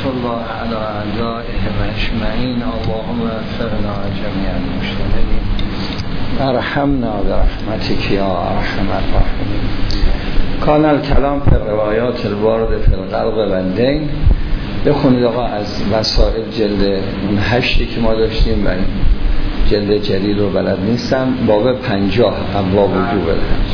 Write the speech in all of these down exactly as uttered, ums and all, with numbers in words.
الله على أعدائهم أجمعين اللهم اغفرنا جميع المجتهدين ارحمنا برحمتك يا ارحم الراحمين. کان الکلام فی روایات الوارد فی القلب و الدین. بخونید آقا از وسائل جلد اون هشتی که ما داشتیم و جلد جدید رو بلد نیستم. باب پنجاه ابواب وجوب الحج.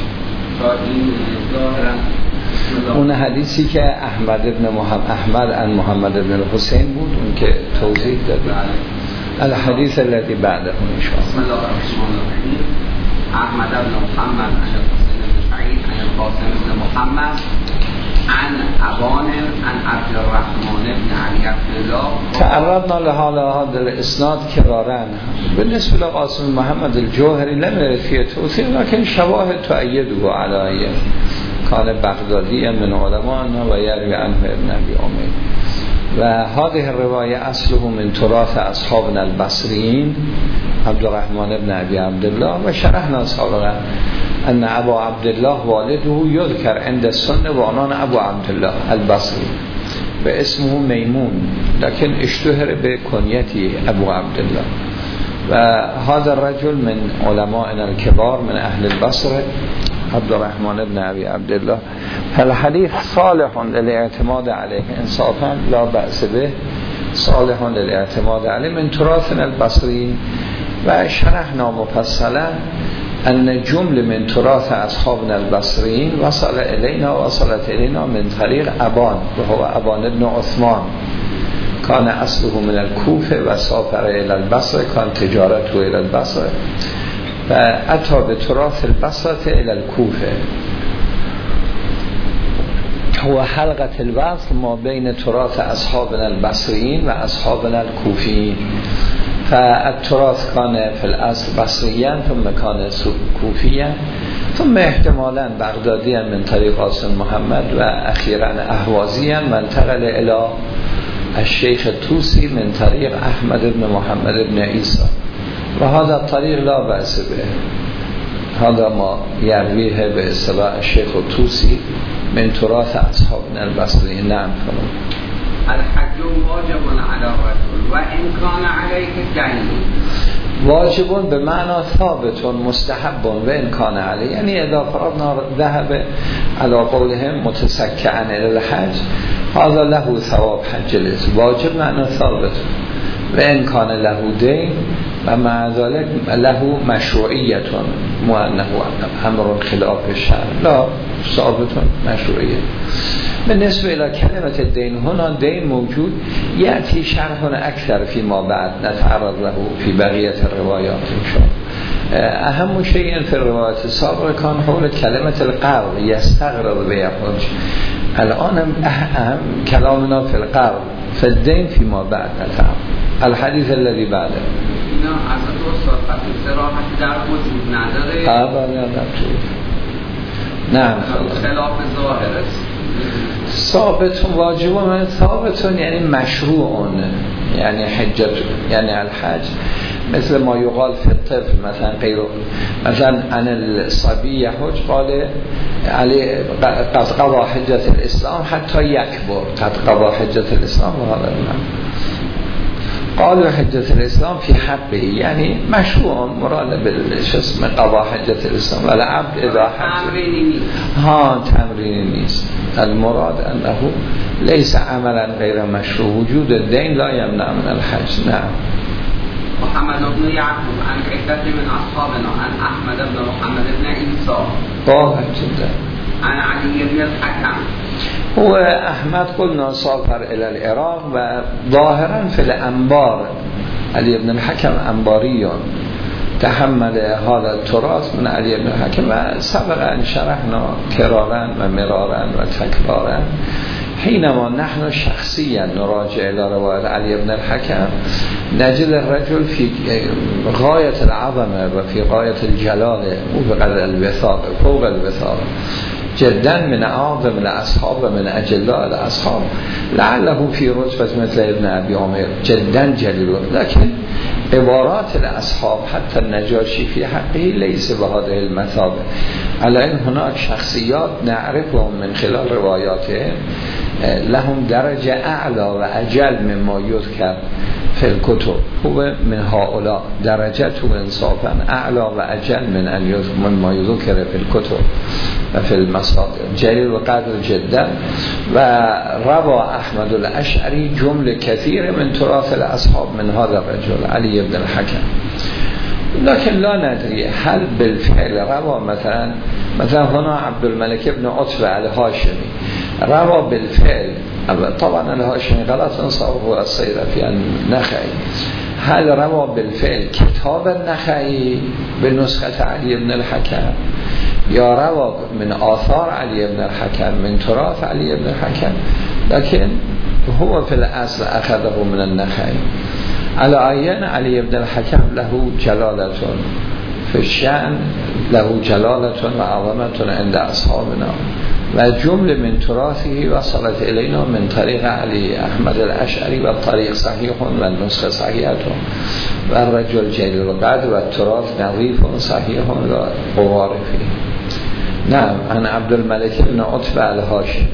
اون حدیثی که احمد ابن محمد احمد عن محمد ابن الحسین بود، اون که توضیح داد. الحدیث الذي بعده ان شاء الله. بسم الله الرحمن الرحیم. احمد ابن محمد عن الحسین بن سعید عن القاسم بن محمد عن ابان عن عبد الرحمن بن علی عبدالله. تعرضنا لحال هذا الاسناد كرارا بالنسبه لقاسم محمد الجوهري لم يرد فيه توثيق لكن شواهد تؤيده على كان بغدادي من علماءنا ويروي عنه ابن ابي عمر. و هذه الرواية اصله من تراث اصحابنا البصريين عبد الرحمن بن ابي عبدالله و شرحنا سابقا ان ابا عبدالله والده يذكر عند السنة وعنان ابو عبدالله البصري باسمه ميمون لكن اشتهر بكنيته ابو عبدالله. و هذا الرجل من علمائنا الكبار من اهل البصره عبد الرحمن بن ابي عبدالله. فالحديث صالح للاعتماد عليه انصافا لا بأس به، صالح للاعتماد عليه من تراثنا البصري. و شرحنا مفصلا ان جمله من تراث اصحابنا البصريين وصل الينا وصلت الينا من طريق ابان وهو ابان ابن عثمان كان اصله من الكوفه و سافر الى البصره كان تجارته الى البصره و اتى بتراث البصره الى الكوفه. هو حلقة الوصل ما بين تراث أصحابنا البصريين وأصحابنا الكوفيين. فالتراث كان في الأصل بصريا ثم كان كوفيا ثم احتمالا بغداديا من طريق قاسم محمد وأخيرا أهوازيا وانتقل إلى الشيخ الطوسي من طريق أحمد بن محمد بن عيسى. وهذا الطريق لا بأس به، هذا ما يرويه باصطلاح الشيخ الطوسي من تراث أصحابنا البصريين. نعم. الحج واجب على الرجل وإن كان عليه دين. واجب بمعنى ثابت مستحب وإن كان عليه، يعني إذا فرضنا ذهب على قولهم متسكعا إلى الحج هذا له ثواب حج الإسلام. واجب معنى ثابت وإن كان له دين و مع ذلك له مشروعیت مو انه امر خلاف الشرع لا ثابت مشروعیت. بالنسبه الى كلمه الدين هنا دين موجود ياتي شرح اكثر فيما بعد نتعرض له في بقيه الروايات ان شاء الله. اهم شيء في الروايات السابقه كان حول كلمه القرض يستغرض بيخرج. الان اهم كلامنا في القرض في الدين فيما بعد نتعرض. الحديث الذي بعده نه اصلا درست است. صراحت در وجود نداره. قبل یا نعم خلاف ظاهر است. ثابت واجب من ثابت یعنی مشروع، یعنی حجت یعنی الحج مثل ما يقال في الطفل مثلا غیر مثلا عن الصبي حج قال علی قد قضى حجة الاسلام حتى يكبر قد قضى حجة الاسلام و هذا قالوا حجة الإسلام في حقه يعني مشروع مراد بالاسم قضاء حجة الإسلام ولا عبد إذا حج ها تمرين نيست. المراد أنه ليس عملا غير مشروع. وجود الدين لا يمنع من الحج. نعم. محمد بن يعقوب عن عدة من أصحابنا عن أحمد بن محمد بن عيسى واضح جدا عن علي بن الحكم. هو احمد قلنا سافر الى العراق و ظاهرا في الانبار علي بن الحكم انباريون تحمل هذا التراث من علي بن الحكم و سبق ان شرحنا كرارا و مرارا و تكرارا حينما نحن شخصيا نراجع الى رواية علي بن الحكم نجد الرجل في غاية العظمة و في غاية الجلال وفق الوثاق فوق الوثاق. جدا من اعظم الاصحاب و من اجلاء الاصحاب لعله فی رتبه مثل ابن ابی عمر جدا جلیل، لكن عبارات الاصحاب حتی النجاشی فی حقه لیس بهذه المثابه. الان هناك شخصیات نعرفهم من خلال روایاتهم لهم درجه اعلی و اجل مما یذکر فی الکتب، هو من هؤلاء درجته انصافا اعلی و اجل من ان یذکر مما یذکر فی الکتب و فی المصادر جلیل و قدر جدا. و روا احمد الاشعری جمله کثیر من تراث الاصحاب من هذا الرجل علی بن الحکم، لكن لا ندري هل بالفعل روا مثلا مثلا هنا عبدالملک ابن عتبه الهاشمی روا بالفعل، طبعا الهاشمی غلط انصافه الصيرفي النخعي، هل روا بالفعل کتاب النخعی به نسخه علی بن الحکم یا روا من آثار علی بن الحکم من تراث علی بن الحکم، لكن هو في الاصل اخذه من النخعی. على عین علی بن الحکم له جلالة في الشأن، له جلالة و عظمة عند اصحابنا و جمله من تراثه وصلت الینا من طریق علی احمد الاشعری و طریق صحیح و نسخه صحیحه و الرجل جلیل القدر و تراث نظیف صحیح و غبار فیه. نعم عن عبدالملک بن عتبه الهاشمی.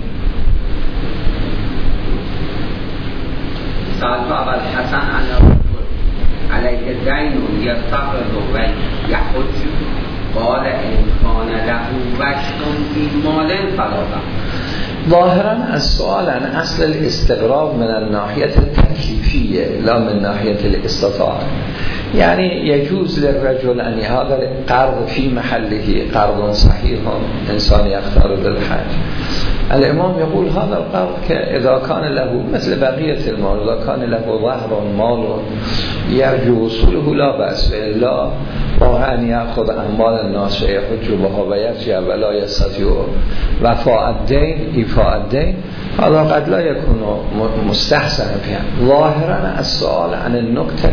سألت أبا الحسن عن الرجل عليك دين يستقرض ويحج، قال إن كان له وجد في مال فلا بأس. ظاهرا السؤال عن اصل الاستقراض من الناحية التكليفية لا من ناحية الاستطاعة، يعني يجوز للرجل أن هذا القرض في محله قرض صحيح إنسان يختار للحج. الإمام يقول هذا القرض إذا كان له مثل بقية المال، إذا كان له ظهر مال يرجو وصوله لا بأس، إلا واقعا يأخذ أموال الناس ويحج بها ويرجع ولا يستطيع وفاء الدين إيفاء الدين، هذا قد لا يكون مستحسنا فيها. ظاهرا السؤال عن النكتة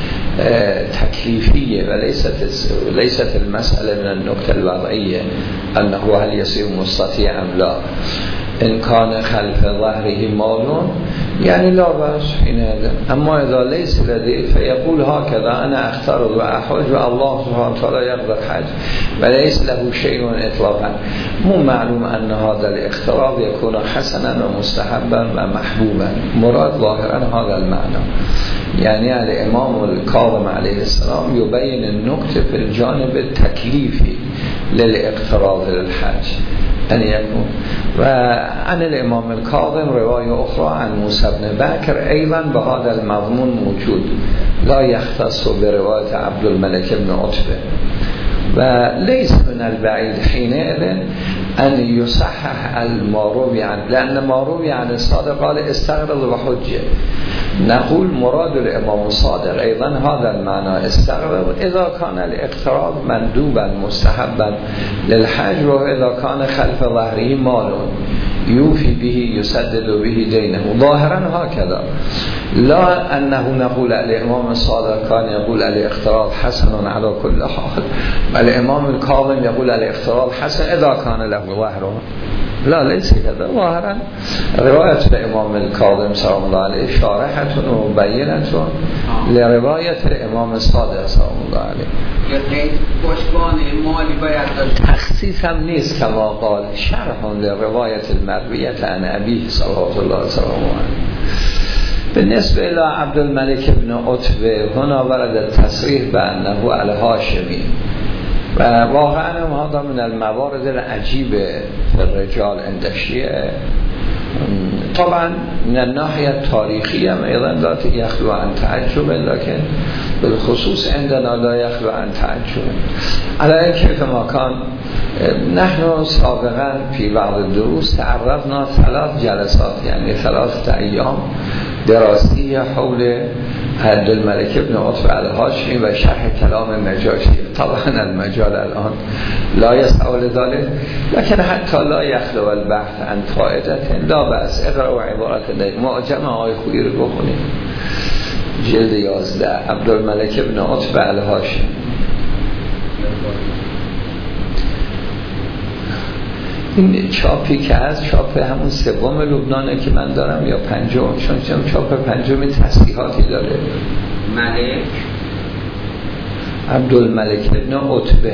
تكليفية وليست ليست المسألة من النكتة الوضعية أنه هل يصير مستطيع أم لا. إن كان خلف ظهره مال يعني لا بأس حينئذ، أما إذا ليس لديه فيقول هكذا أنا أختار وأحج والله سبحانه وتعالى يقدر حج وليس له شيء إطلاقا. مو معلوم أن هذا الاختراض يكون حسنا ومستحبا ومحبوبا، مراد ظاهرا هذا المعنى. يعني الإمام الكاظم عليه السلام يبين النكتة في الجانب التكليفي للاقتراض للحج أن يكون. وعن الإمام الكاظم رواية أخرى عن موسى بن بكر أيضا بهذا المضمون موجود لا يختص برواية عبد الملك بن عتبة، وليس من البعيد حينئذ أن يصحح الماروي عن، لأن الماروي عن الصادق قال استغرض وحجة، نقول مراد الإمام الصادق أيضا هذا المعنى استغرض إذا كان الاقتراض مندوبا مستحبا للحج، وإذا كان خلف ظهره مال يوفي به يسدد به دينه. ظاهرا هكذا، لا أنه نقول الإمام الصادق كان يقول الاقتراض حسن على كل حال، الإمام الكاظم يقول الاقتراض حسن إذا كان له ظهره، لا ليس كذا. ظاهرا رواية الإمام الكاظم سلام الله عليه شارحة ومبينة لرواية الإمام الصادق سلام الله عليه. تخصيص هم نیست كما قال، شرح لرواية المروية عن أبيه صلوات الله وسلامه عليه. بالنسبة إلى عبد الملك بن عتبة هنا ورد التصريح بأنه الهاشمي، و واقعا هذا من الموارد العجيبة في الرجال عند الشيعة. طبعا من الناحية التاريخية أيضا لا يخلو عن تعجب، لكن بالخصوص عندنا لا يخلو عن تعجب. على كيف ما كان نحن سابقا في بعض الدروس تعرضنا ثلاث جلسات يعني ثلاثة أيام دراسية حول عبد الملك بن عتبة الهاشمي و شرح كلام النجاشی. طبعا المجال الآن لا يسع لذلك، لكن حتى لا يخلو البحث عن فائدة لا بأس اقرأوا عبارة معجم آقای خویی رو بخونید، جلد یازده، عبد الملك بن عتبة الهاشمي. این چاپی که از چاپ همون سوم لبنانه که من دارم یا پنجم، چون چاپ پنجمی تصحیحاتی داره. ملک عبدالملک ابن عتبه.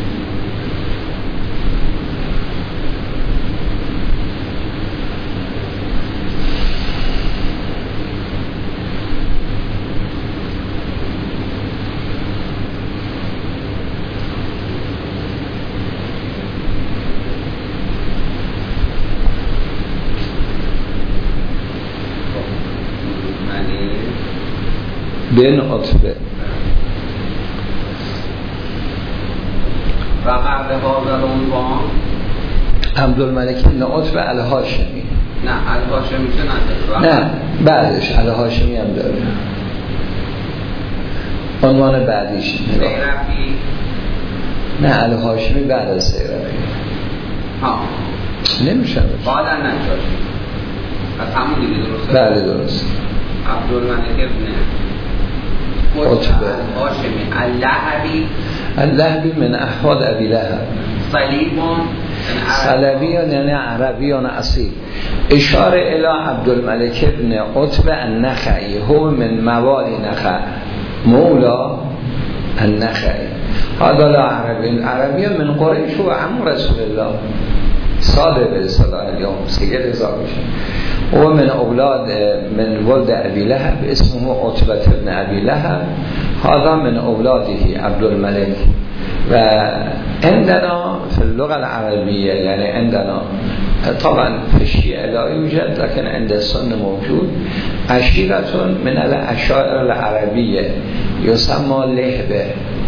بن عتبه و قبل هذا عنوان عبدالملک بن عتبه الهاشمی. نه الهاشمی که نداره، نه بعدش الهاشمی هم داره، عنوان بعدیش سیرفی. نه الهاشمی بعد از سیرفی ها نمیشه بعد از نجاشی از همون دیگه درسته؟ بله درست. عبدالملک ابن عتبه الهاشمی اللهبی اللهبی من احواد ابی لهب صلیبون صلبیان یعنی عربیان اصیل. اشاره الی عبدالملک ابن عتبه النخعی هو من موالی نخع مولا النخعی هذا لا عربی عربیان من قریش و عم رسول الله صادق به اصطلاح اليوم سید رضا میشه. و من اولاد من ولد ابی لهب اسمه عتبه ابن ابی لهب هذا من اولاده عبدالملک. و عندنا في اللغه العربيه يعني عندنا طبعا في الشيعة لا يوجد لكن عند السنة موجود عشيرة من العشائر العربية يسمى لهبه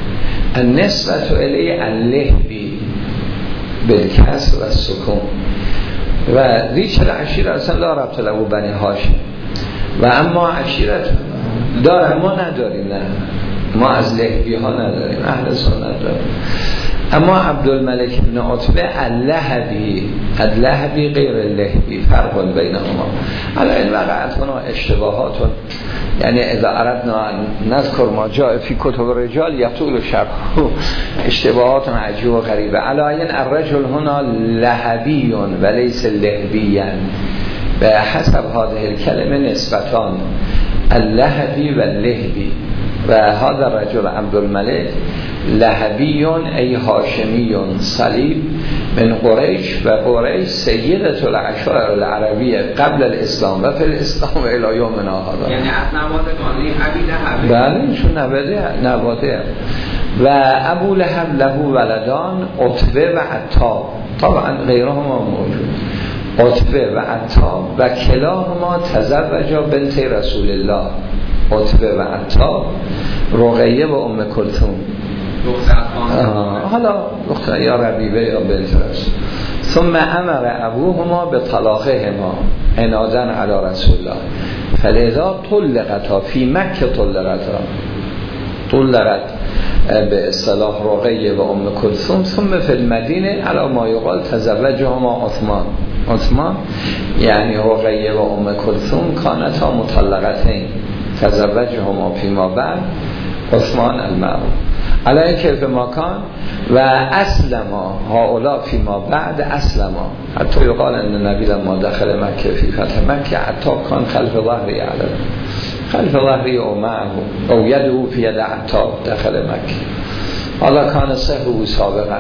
النسبة إليه اللهبي بالكسر والسكون. و ریش العشیره اصلا لا ربط له بنی هاشم و اما عشیرت داره ما نداریم، نه ما از لهبی ها نداریم، اهل سنت داریم. اما عبدالملک بن عتبه اللهبی اللهبی غیر اللهبی فرق بینهما. حالا این وقعت هنا اشتباهات یعنی اذا اردنا نذکر ما جاء فی کتب الرجال یطول شرح اشتباهات عجیب و غریبه. علاین الرجل هنا لهبی و لیس لهبی به حسب هذه الکلمه نسبتان اللهبی و اللهبی. و هذا الرجل عبدالملک لهبی ای هاشمی صلیب من قریش و قریش سیدت العشائر العربیه قبل الاسلام و فی الاسلام الی یومنا هذا. یعنی از نوادگان ابی لهب. بله چون نواده نواده. و ابو لهب له ولدان عتبه و عتاب طبعا غیرهما موجود عتبه و عتاب و کلاهما تزوجا بنت رسول الله عتبه و عتاب رقیه و ام کلثوم حالا دختر یا ربیبه یا بنت رسول. ثم امر ابوهما به طلاقهما عنادن علی رسول الله فلذا طلقتا فی مکه طلقتا طلقت به اصطلاح رقیه و ام کلثوم ثم فی المدینه علی ما یقال تزوجهما عثمان عثمان یعنی رقیه و ام کلثوم کانتا مطلقتین تزوجهما فیما بعد عثمان المعروف علیه کیف ماکان و اسلما هؤلاء فیما بعد اسلما حتی یقال ان نبی لما دخل مکه فی فتح مکه حتی کان خلف ظهری علیه خلف ظهری او معه او یده فی ید عطاب دخل مکه حالا کان صحبه سابقا.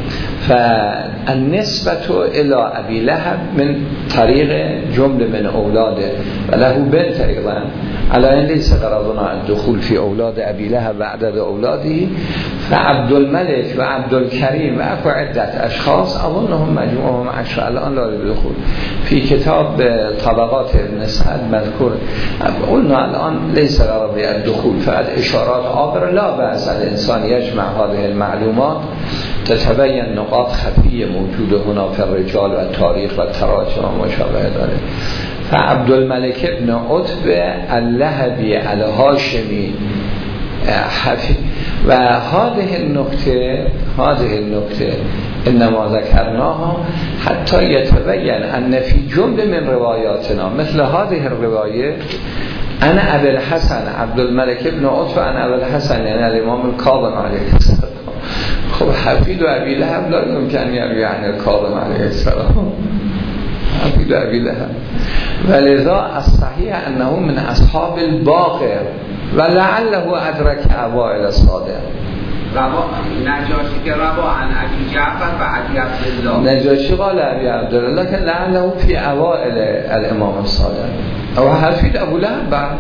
فالنسبة الى ابي لهب من طریق جمله من اولاده و له بنت ایضا على ان ليس غرضنا الدخول في اولاد ابي لهب و عدد اولاده. فعبدالملک و عبدالکریم و اكو عدت اشخاص اظنهم مجموعهم عشر الان لا يدخل في كتاب طبقات ابن سعد مذكور. قلنا الان ليس غرض الدخول فقط اشارات عابر لا بأس الانسان يجمع هذه المعلومات تتبین نقاط خفیه موجود هنا فی الرجال و تاریخ و تراجم و مشابه داره. فعبدالملک ابن عتبه اللهبی الهاشمی حفی و هذه النکته هذه النکته انما ذکرناها حتی یتبین ان فی جمله من روایاتنا مثل هذه الروایه انا ابو الحسن عبدالملک ابن عتبه انا ابو الحسن یعنی الامام الکاظم علیه السلام خب حفید و ابی لهب لا یمکن یعنی کاظم علیه السلام، حفید و ابی لهب. ولذا الصحیح انه من اصحاب الباقر و لعله ادرک اوائل الصادق. روا نجاشی که روا عن ابی جعفر و ابی عبدالله، نجاشی قال ابی عبدالله لكن لعله فی اوائل الامام الصادق. او حفید ابو لهب بعد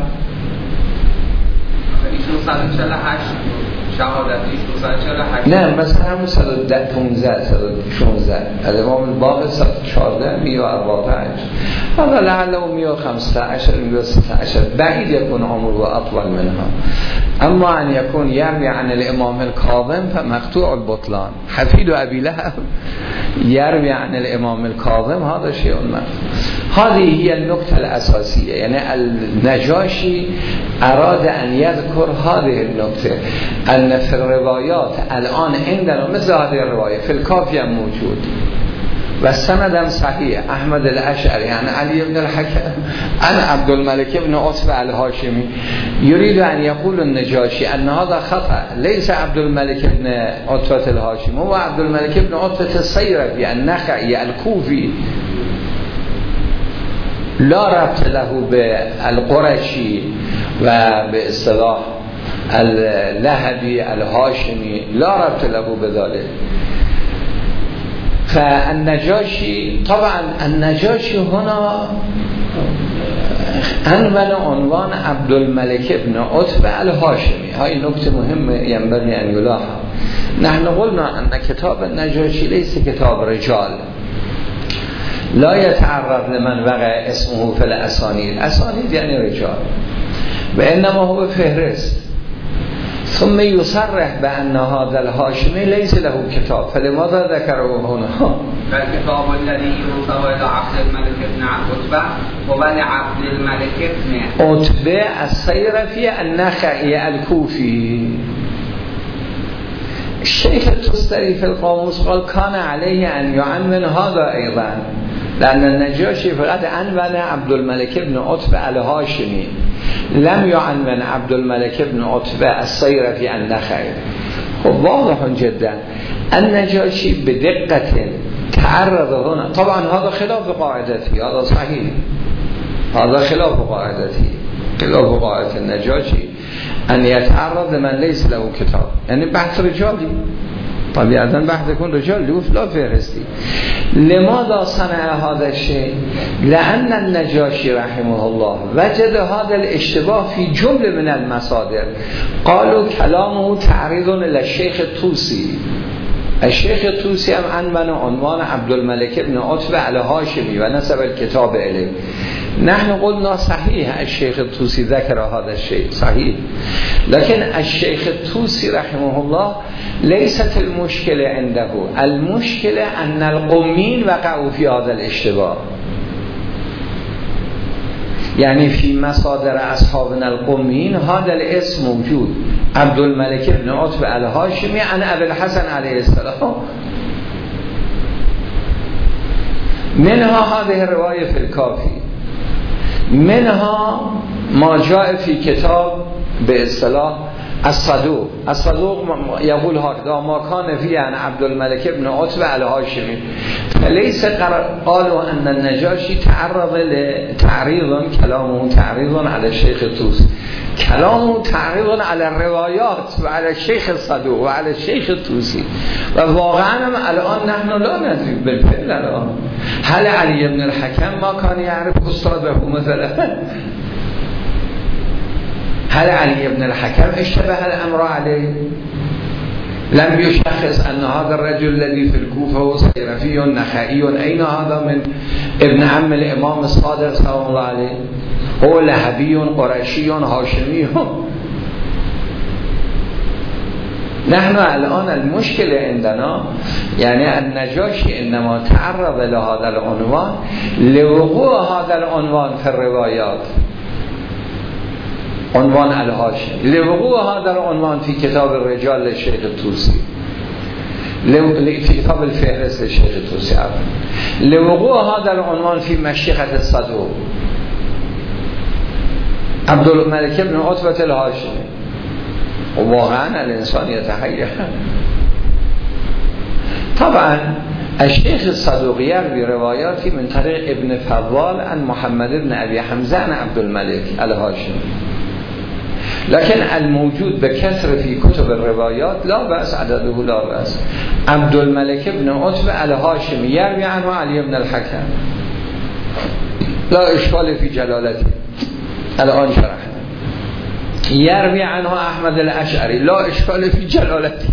ایشون صد و چهل و هشت شهادتیش صد و چهل و هشت. نه مثلا همون صد و پانزده صد و شانزده الامام الباقر صد و چهارده مئة و اربعة و پنج حالا لعله مئة و خمسة عشر مئة و ستة عشر بعید یکون عمر و اطول منها. اما ان یکون یروی عن الامام الکاظم فمقطوع البطلان. حفید و ابی لهب یروی عن الامام الکاظم هذا شیء ما. هذه هي النقطة الأساسية، يعني النجاشي أراد أن يذكر هذه النقطة أن في الروايات الآن عندنا مثل هذه الرواية في الكافية موجود والسند صحيح أحمد الأشعري يعني علي بن الحكم أنا عبد الملك بن عتبة الهاشمي يريد أن يقول النجاشي أن هذا خطأ، ليس عبد الملك بن عتبة الهاشمي، هو عبد الملك بن عتبة الصيرفي النخعي الكوفي، لا ربط له بالقرشي و به اصطلاح اللهبي الهاشمي، لا ربط له بذلك. فالنجاشي طبعا النجاشي هنا عنوان عنوان عبد الملك بن عتبة الهاشمي. هاي نقطة مهمة ينبغي أن يلاحظ. نحن قلنا أن كتاب النجاشي ليس كتاب رجال، لا يتعرض لمن وقع اسمه في الاسانید، اسانید یعنی رجال، و انما هو فهرست. ثم يصرح بأن هذا الهاشمي ليس له كتاب، فلماذا ذكره هنا؟ الكتاب الذي ينسب إلى عبد الملك بن عتبة هو لعبد الملك بن عتبة الصيرفي النخعي الكوفي. الشيخ التستري في القاموس قال كان عليه أن يعنون هذا أيضا، لأن النجاشي فقط عنوان عبد الملك بن عتبة الهاشمي، لم يعنون عبد الملك بن عتبة الصيرفي النخعي. خب واضح جدا النجاشي بدقة تعرض هنا، طبعا هذا خلاف قاعدتي، هذا صحيح، هذا خلاف قاعدتي، خلاف قاعدة النجاشي أن يتعرض من ليس له كتاب، يعني بحث رجالي طبيعة بحث يكون رجال لوف لا فهرستي. لماذا صنع هذا الشيء؟ لأن النجاشي رحمه الله وجد هذا الاشتباه في جملة من المصادر. قالوا كلامه تعريض إلى الشيخ الطوسي، الشيخ الطوسي هم عنوان عنوان عبد الملك بن عتبة الهاشمي ونسب الكتاب إليه. نحن قلنا صحيح الشيخ الطوسي ذكر هذا الشيء صحيح، لكن الشيخ الطوسي رحمه الله ليست المشكلة عنده، المشكلة أن القمين وقعوا في هذا الاشتباه. يعني في مصادر أصحابنا القمين هذا الاسم موجود، عبد الملك بن عتبة الهاشمي عن أبي الحسن عليه السلام. منها هذه الرواية في الكافي، منها ما جاء في كتاب باصطلاح الصدوق. الصدوق يقول هكذا ما كان فيه عن عبد الملك بن عتبة الهاشمي، فليس قالوا أن النجاشي تعرض لتعريض، كلامه تعريض على الشيخ الطوسي، كلامه تعريض على الروايات وعلى الشيخ الصدوق وعلى الشيخ الطوسي. وواقعا الآن نحن لا ندري بالفعل الآن هل علي بن الحكم ما كان يعرف أستاذه مثلا؟ هل علي بن الحكم اشتبه الأمر عليه؟ لم يشخص أن هذا الرجل الذي في الكوفة هو صيرفي نخعي، أين هذا من ابن عم الإمام الصادق صلى الله عليه، هو لهبي قرشي هاشمي. نحن الآن المشكلة عندنا يعني النجاشي إنما تعرض لهذا العنوان لوقوع هذا العنوان في الروايات، عنوان الهاشمي، لوقوع هذا العنوان في كتاب الرجال للشيخ الطوسي، في كتاب الفهرست للشيخ الطوسي، لوقوع هذا العنوان في مشيخة الصدوق عبد الملك بن عتبة الهاشمي. وواقعا الانسان يتحير طبعا الشيخ الصدوق يروي روایاتی من طریق ابن فضال عن محمد بن ابي حمزه عن عبد الملك الهاشمي، لكن الموجود بكثرة في كتب الروايات لا بأس عدده لا بأس. عبد الملك بن عتبة الهاشمي يروي عنه علي بن الحكم، لا إشكال في جلالته، الآن شرح. يروي عنه أحمد الأشعري، لا إشكال في جلالته.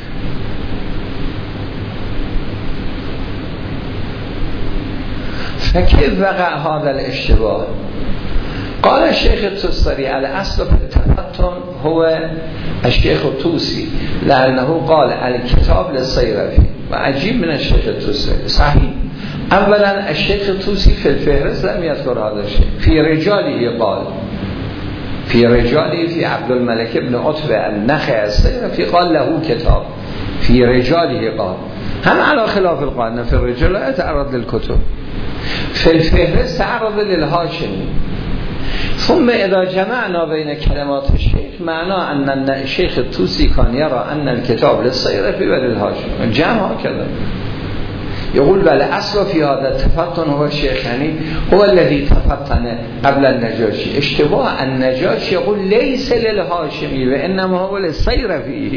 فكيف وقع هذا الاشتباه؟ قال الشيخ التستري الاصل في التفتن هو الشيخ الطوسي لأنه قال الكتاب للصيرفي، وعجيب من الشيخ التستري. صحيح، اولا الشيخ الطوسي في الفهرست لم يذكر هذا الشيء، في رجاله قال في رجاله في عبد الملك بن عتبة النخعي الصيرفي قال له كتاب، في رجاله قال، هم على خلاف القانون في الرجال لا يتعرض للكتب، في الفهرست تعرض للهاشمي. ثم اذا جمعنا بين كلمات الشيخ معناه ان الشيخ الطوسي كان يرى ان الكتاب للصيرفي وللهاشمي، جمع هكذا. يقول بل اصل في هذا التفتن هو الشيخاني هو الذي تفتن قبل النجاشي. اشتباه النجاشي يقول ليس للهاشمي وانما هو للصيرفي.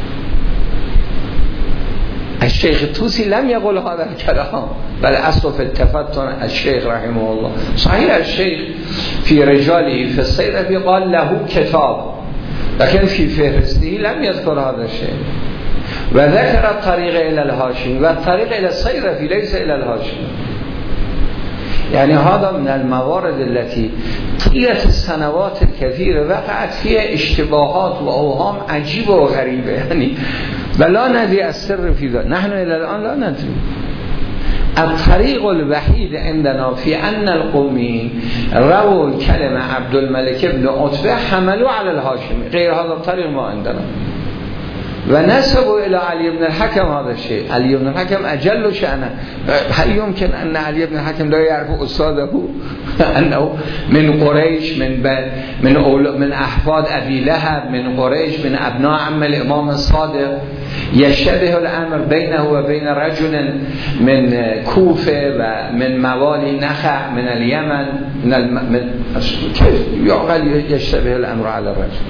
الشيخ الطوسي لم يقول هذا الكلام، بل اصل في التفتن الشيخ رحمه الله. صحيح الشيخ في رجاله في الصيرفي قال له كتاب، لكن في فهرسته لم يذكر هذا الشيء، وذكر الطريق الى الهاشمي والطريق الى الصيرفي ليس الى الهاشمي. يعني هذا من الموارد التي طيلة السنوات الكثيرة وقعت فيها اشتباهات واوهام عجيبة وغريبة، يعني ولا ندري السر في ذلك، نحن الى الان لا ندري. الطريق الوحيد عندنا في ان القومي رووا كلمة عبد الملك بن عتبة حملوا على الهاشمي، غير هذا الطريق ما عندنا. ونسبوا الى علي بن الحكم هذا الشيء. علي بن الحكم اجل شأنه، هل يمكن ان علي بن الحكم لا يعرف استاذه انه من قريش، من من من احفاد ابي لهب، من قريش، من ابناء عم الامام الصادق، يشتبه الامر بينه وبين رجل من کوفه و من موالي نخع من اليمن، من, الم... من... كيف يعقل يشتبه الامر على الرجل؟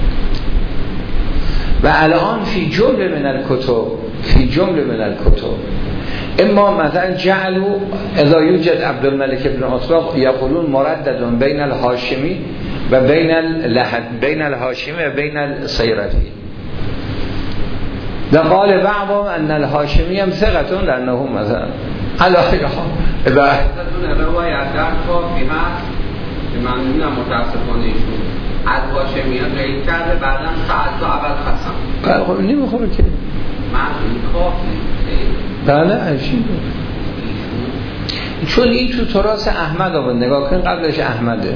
و الان في جمله من الكتب في جمله من الكتب اما مثلا جعلوا اذا يوجد عبد الملك بن عتبة يقولون مردد بین الهاشمی و بین اللحد بین الهاشمی و بین الصیرفی. و قال بعضهم ان الهاشمی هم ثقتون لانه مثلا علاقه اذا روایت در کافی هست که من نمیدونم متاسفانه ایشون از هاشمیان رئیس کرده، بعدم سعد و اول خسم. خب نمیخوره که من این کافی بله عجیبه، چون این تو تراث احمد آمد. نگاه کن قبلش احمده،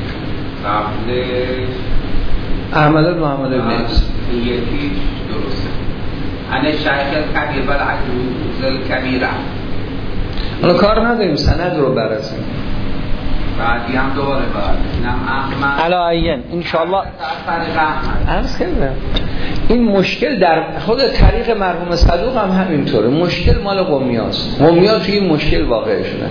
قبلش احمد بن محمد بن عیسی، این یکی درسته انا شیخ الکبیر بل عجوز الکبیره. حالا کار نداریم سند رو برسیم، بعدی هم دوباره بعد اینم احمد علایین انشاءالله عرض کردم. این مشکل در خود طریق مرحوم صدوق هم همینطوره، مشکل مال قمیاست. قمیات توی این مشکل واقع شده.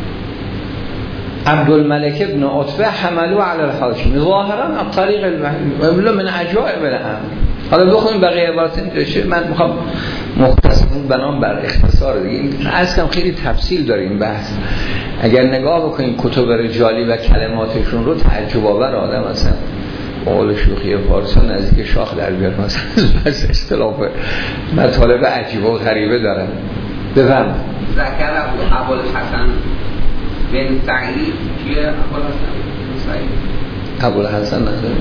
عبدالملک ابن عتبه حملوا علی الهاشمی ظاهرا از طریق الوحی من عجائب الامر. حالا بخونیم بقیه عبارات این. من میخوام مختصر بنام بر اختصار دیگه از کم خیلی تفصیل داریم بحث. اگر نگاه بکنیم کتب رجالی و کلماتشون رو تعجب آور آدم اصلا قول شوخی فارسی نزدیک شاخ در بیار مثلا بس اختلاف مطالب عجیب و غریبه دارن. بفهم ذکر ابو الحسن بن سعید کیه؟ ابو الحسن بن سعید ابو الحسن نداره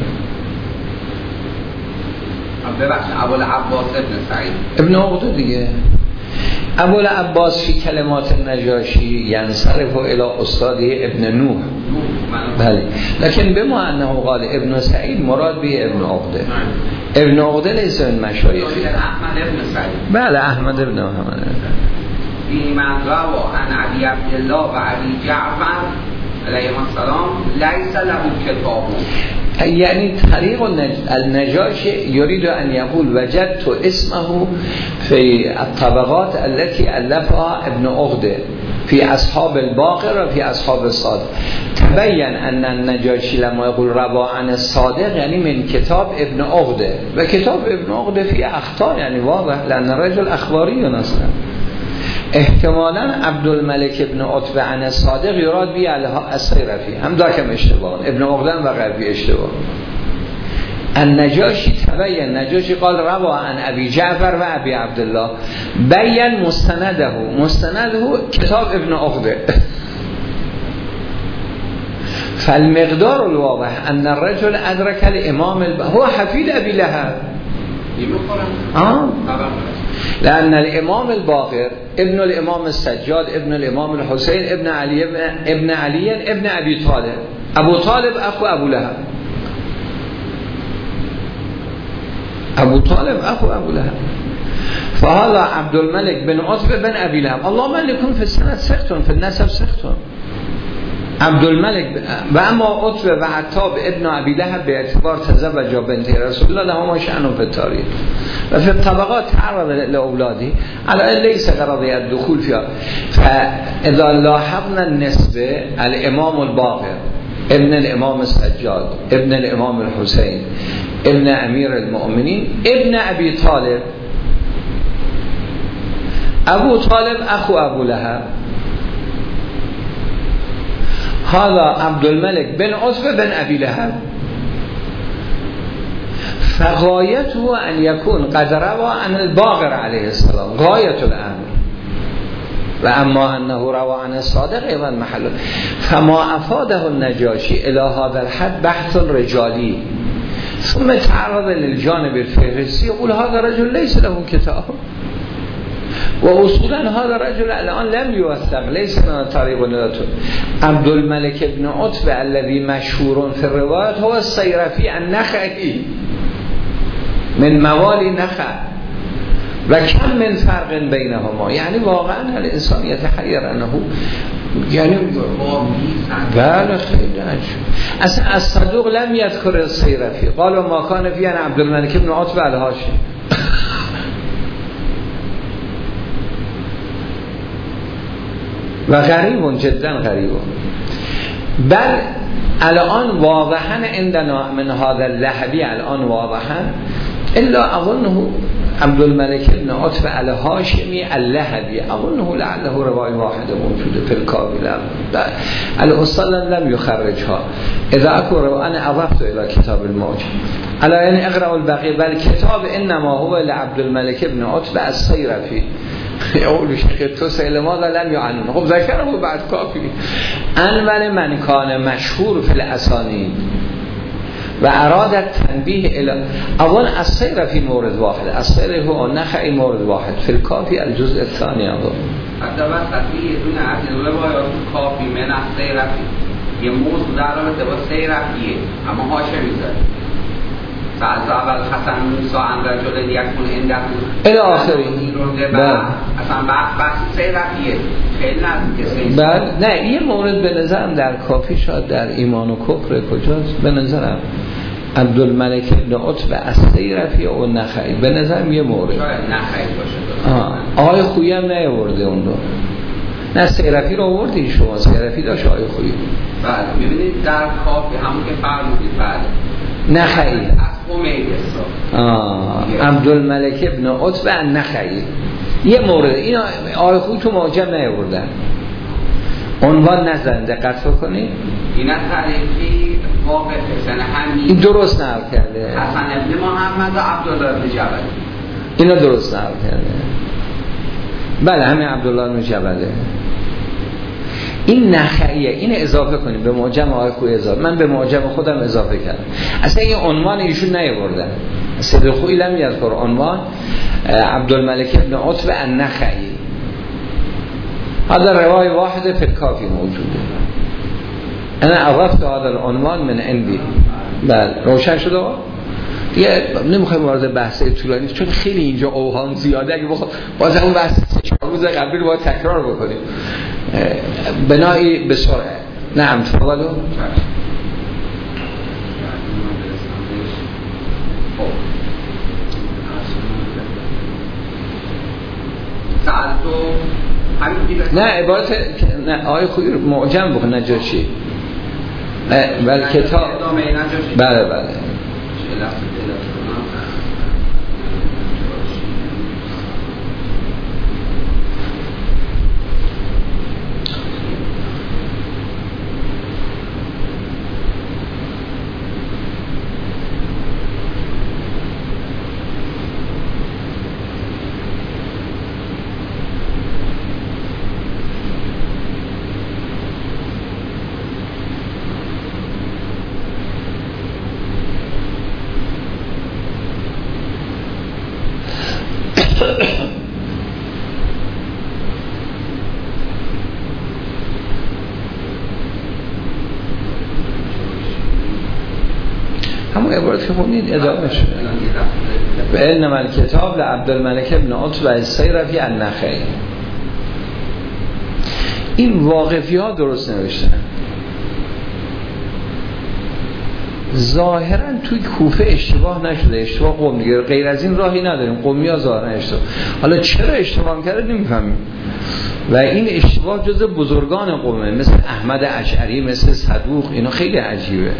ببخش ابو العباس ابن سعید ابن عقده دیگه. ابو العباس فی کلمات نجاشی ینصرف الى استادی ابن نوح. بله لكن بما انه قال ابن سعید مراد به ابن عقده. ابن عقده لیس من مشایخی. احمد ابن سعید. بله احمد ابن محمد. فی من روا عن علی عبدالله و علی جعفر علیهم السلام لیس له کتاب. یعنی طریق النجاشی یرید ان یقول وجدت اسمه فی الطبقات التي الفها ابن عقده فی اصحاب الباقر و فی اصحاب الصادق. تبین ان النجاشی لما یقول روا عن الصادق یعنی من کتاب ابن عقده و کتاب ابن عقده فی اخطاء، یعنی واضح لان رجل اخباری اصلا. احتمالاً عبدالملک ابن عتبه عن الصادق یراد بی الصیرفی هم داکم اشتباه، ابن عقده و غربی اشتباه. النجاشی تبین، نجاشی قال روا عن ابی جعفر و ابی عبدالله، بین مستنده مستنده کتاب ابن عقده. فالمقدار الواضح ان الرجل ادرك الامام الب... هو حفيد ابي لهب آه. لأن الإمام الباقر ابن الإمام السجاد ابن الإمام الحسين ابن علي ابن, ابن علي ابن أبي طالب، أبو طالب أخو أبو لهب، أبو طالب أخو أبو لهب. فهذا عبد الملك بن عتبة بن أبي لهب. اللهم أن يكون في السنة سختون في النسب سختون. عبد الملك و اما عتبه و عتاب ابن ابی لهب به اعتبار تزوج بنت رسول الله لهما شأن فی التاریخ و فی الطبقات تعرض لاولاده على ليس قرضی الدخول فيها. فاذا لاحظنا النسبه الامام الباقر ابن الامام السجاد ابن الامام الحسين ابن امیر المؤمنین ابن ابی طالب، ابو طالب اخو ابو لهب، هذا عبد الملك بن عتبه بن ابي لهب. فغایته ان يكون قد روى عن الباقر عليه السلام غایت الامر و اما انه روى عن الصادق ايضا محل. فما افاده النجاشي الى هذا الحد بحث رجالي ثم تعرض للجانب الفهرسي يقول هذا رجل ليس له كتاب و اصولا هذا رجل الان لم يوثق ليس من طريق نداته. عبد الملك بن عتبه الذي مشهور في الروايات هو الصيرفي النخعي من موالي نخع و کم من فرق بینهما. یعنی واقعا الانسان یتحیر انه یعنی بله خیلی عجب. اصلا از صدوق لم یذکر الصیرفی قال ما کان فی عبد الملک بن عتبه الهاشمی. و غریب جدا غریب. بل الان واضحا عندنا من هذا اللهبی الان واضحا الا اظنه عبد الملك بن عتبه الهاشمی اللهبی اظنه لعله روای واحد موجوده في الكافي. الاستاذ لم يخرجها اذا اكو انا اضفت الى كتاب الموجب الا يعني اقرأوا البقيه. بل كتاب انما هو لعبد الملك بن عتبه الصيرفي. يقول شيخ تو سئل ماذا لم يعنون. خب ذكره بعد کافی. انول من کان مشهور فی الاسانید و اراد تنبیه الى اول الصیرفی مورد واحد الصیرفی هو نخعی مورد واحد فی الکافی الجزء الثانی اول حتی وقتی دونه از روایات کافی من الصیرفی یه موضوع در رابطه با صیرفیه اما هاشمی زد فاز اول حسن موسی ان رجل یکون عنده الى آخری اصلا بحث صیرفیه خیلی نزدیک. بله نه یه مورد به نظرم در کافی شاید در ایمان و کفر کجاست به نظرم عبدالملک ابن عتبه الصیرفی و نخعی به نظرم یه مورد شاید نخعی باشه. آقای خویی هم نیاورده اون رو. نه صیرفی رو آوردین شما صیرفی داشت آقای خویی. بله میبینید در کافی همون که فرمودید بله نخعی آه عبدالملک ابن عتبه النخعی یه مورد اینا آقای خویی تو معجم نیاوردن عنوان نزن دقت بکنید. اینا تاریخی واقع حسن همین این درست نقل کرده حسن ابن محمد و عبدالله ابن جبل اینا درست نقل کرده. بله همین عبدالله ابن جبله. این نخعیه این اضافه کنیم به معجم آقای خویی اضافه. من به معجم خودم اضافه کردم اصلا این عنوان ایشون نیاوردن. سید خویی لم یذکر عنوان عبدالملک ابن عتبه النخعی. هذا روای واحد فی الکافی موجوده. انا اضفت هذا العنوان من عندي. بله روشن شده دیگه نمیخوایم وارد بحث طولانی چون خیلی اینجا اوهام زیاده اگه بخوام باز اون بحث چهار روز قبلی رو باید تکرار بکنیم بنایی به سرعه. نعم تفضلوا. نه عبارت نه آیه خوی معجم بکن نجاشی بل کتاب بله بله همون عبارت که خونید ادامه شده به علم الکتاب لعبدالملک ابن عتبه السیر فی النخعی. این واقفی ها درست نوشتن، ظاهرا توی کوفه اشتباه نشده، اشتباه قوم دیگه، غیر از این راهی نداریم، قومی ها ظاهرا اشتباه. حالا چرا اشتباه کرده نمیفهمیم و این اشتباه جز بزرگان قومه، مثل احمد اشعری، مثل صدوق، اینا خیلی عجیبه.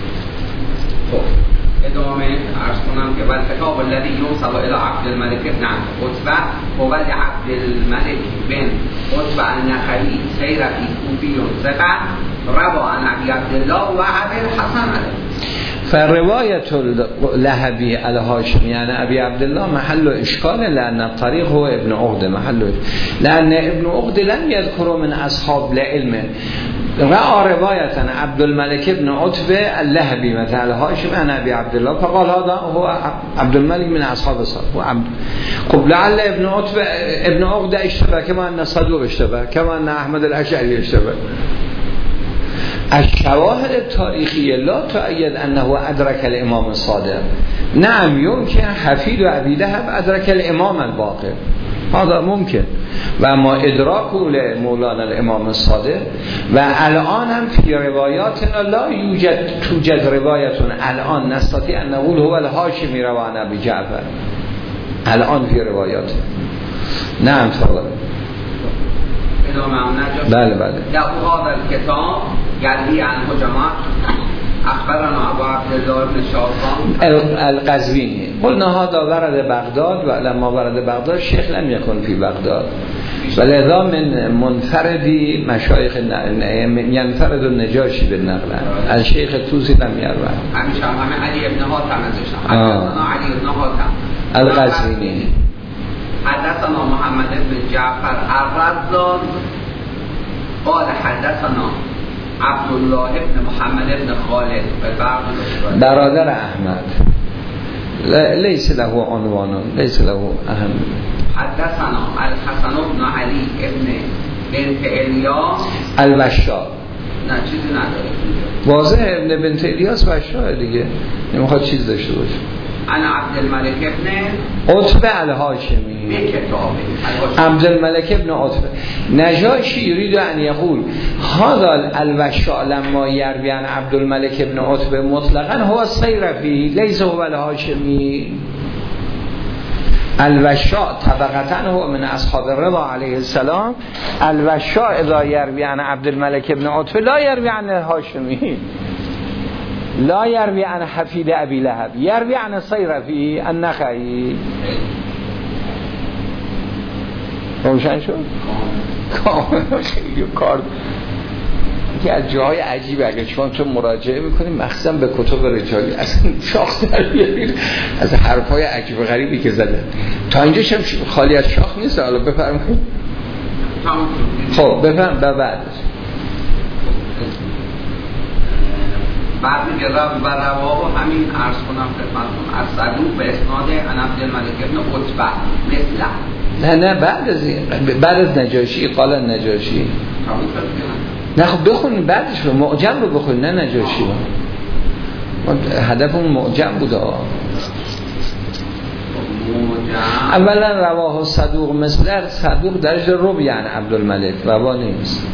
ادامه عرض کنم که بل کتاب الذی یوصل الی عبدالملک ابن عتبه و ولد عبدالملک بن عتبه النخعی سیرفی کوفی ثقه روا عن ابی عبدالله و ابی الحسن علیه. فروایت لهبی الهاشمی یعنی ابی عبدالله محل اشکال، لأن الطریق هو ابن عقده محل، لأن ابن عقده لم یذکر من اصحاب لعلم رأى روایتا عبدالملک ابن عتبه اللهبی مثل الهاشمی عن ابی عبدالله فقال هذا هو عبدالملک من اصحاب الصحابه. خب لعل ابن عتبه ابن عقده اشتبه كما ان صدوق اشتبه كما ان احمد الاشعری اشتبه. الشواهد التاريخية لا تؤيد أنه أدرك الإمام الصادق. نعم يمكن حفيد أبي لهب أدرك الإمام الباقر، هذا ممكن، وما إدراكه لمولانا الإمام الصادق. والآن هم في رواياتنا لا يوجد توجد رواية الآن نستطيع أن نقول هو الهاشمي روى عن أبي جعفر الآن في روايات. نعم تفضل. بله بله. در هذا الكتاب يروي عن جماعة أخبرنا أبو عبد الله بن شاطان القزويني قلنا هذا ورد بغداد ولما ورد بغداد شيخ لم يكن في بغداد ولذا من منفردي مشايخ ينفرد النجاشي بالنقل الشيخ الطوسي لم يروي. همش هم علي بن هاتم حدثنا علي بن هاتم القزويني حدثنا محمد بن جعفر الرزاق قال حدثنا عبد الله بن محمد بن خالد برادر احمد ليس له عنوان ليس له اهم. حدثنا الحسن بن علي بن بنت الیاس الوشاء. نه چیزی نداره واضح ابن بنت الیاس وشاء دیگه، نمیخواد چیز داشته باشه. انا عبدالملک ابن عتبه الهاشمی به کتابه عبدالملک ابن عتبه نجاشی یرید ان یقول هذا الوشاء لما يروي عن عبدالملک ابن عتبه مطلقا هو السیرفی لیس هو الهاشمی. الوشاء طبقتا هو من اصحاب الرضا علیه السلام. الوشاء اذا يروي عن عبدالملک ابن عتبه لا يروي عن الهاشمی، لا يروي عن حفيد أبي لهب، يروي عن الصيرفي النخعي. روشن شد؟ خیلی کار که از جاهای عجیبه اگر شما تو مراجعه میکنیم مخصوصا به کتب رجالی اصلا شاخ در بیارید از حرفای عجیب غریبی که زدن. تا اینجاش هم خالی از شاخ نیست. حالا بفرمایید. خب بفرم به بعد بعد میگه و رواه و همین عرض کنم خدمتتون از صدوق به اسناد عن عبدالملک ابن عتبه مثل نه نه بعد از این بعد از نجاشی قال نجاشی نه خب بخونیم بعدش رو معجم رو بخونیم نه نجاشی رو هدفمون معجم بوده. اولا رواه صدوق مثل صدوق درجه ربع یعنی عبدالملک روا نیست،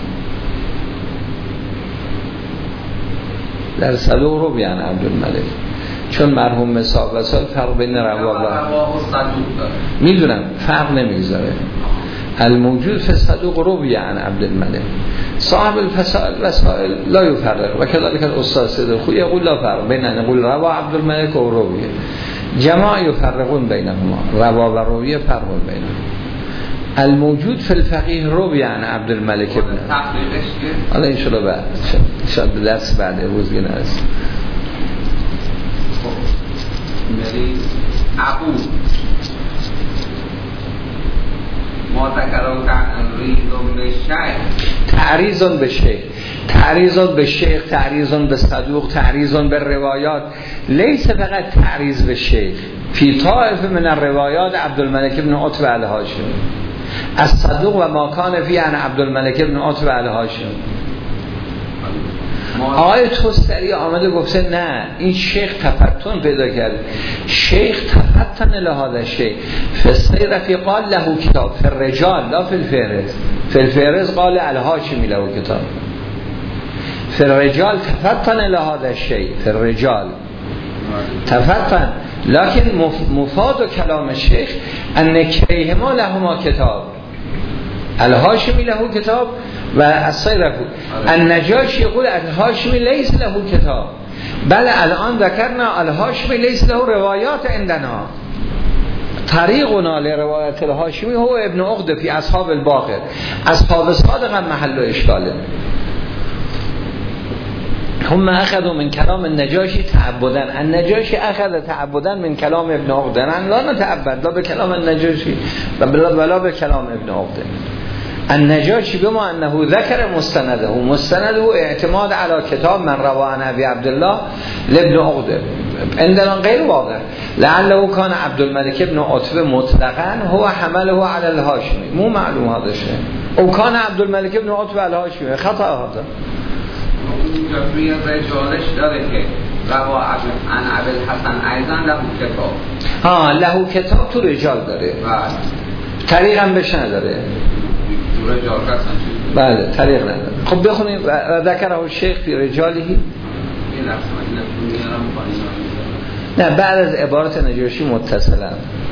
در صدوق رو بیان عبدالملک چون مرحوم مساق و سال فرق بین رواه و میدونم فرق نمیگذاره. الموجود فی الصدوق روی عن عبدالملک صاحب الفسائل وسائل لا یفرق و کذالک الاستاذ سید الخوئی یقول لا فرق بین ان نقول روا عبدالملک و رویه جماع یفرقون بینهما روا و رویه فرق بینهما الموجود فی الفقیه روی عن عبدالملک ابن حالا ان شاء الله بعد شاید به درس بعد روز گه نرسیم. ابو ما ذکرون تعریضون به شیخ تعریضون به شیخ تعریضون به شیخ تعریضون به صدوق تعریضون به روایات لیس فقط تعریض به شیخ فی طائف من الروایات عبدالملک ابن عتبه الهاشمی از صدوق و ما کان فی عن عبدالملک ابن عتبه الهاشمی. آقای توستری آمده گفته نه این شیخ تفتن پیدا کرده شیخ تفتن لهذا شیخ فسیر فی قال له کتاب فی الرجال لا فی الفهرست فی الفهرست قال الهاشمی له کتاب فی الرجال تفتن لهذا شیخ فی الرجال تفتن لكن مفاد و کلام شیخ ان کریهما لهما کتاب الهاشمی له کتاب و الصیرفو النجاشی یقول الهاشمی لیس له کتاب بله الان ذکرنا الهاشمی لیس له روایات عندنا طریقنا لروایت الهاشمی هو ابن عقده فی اصحاب الباقر اصحاب صادق محل اشکاله هم اخذوا من کلام النجاشی تعبدن النجاشی اخذ تعبدن من کلام ابن عقده لا نتعبد لا به کلام النجاشی ولا به کلام ابن عقده. النجاشی بما انه ذکر مستنده مستنده اعتماد على کتاب من رواه عن ابی عبدالله لابن عقده عندنا غیر واضح لعله کان عبدالملک ابن عتبه مطلقا هو حمله على الهاشمی مو معلوم هذا شيء او کان عبدالملک ابن عتبه الهاشمی خطا هذا روی رجالش داره که روا عن ابوالحسن ایضا له کتاب ها له کتاب تو رجال داره طریق هم بهش نداره تو رجال کسان چیز بله طریق نداره. خب بخونیم ذکره شیخ فی رجاله یه لحظه من میارم نه بعد از عبارت نجاشی متصلا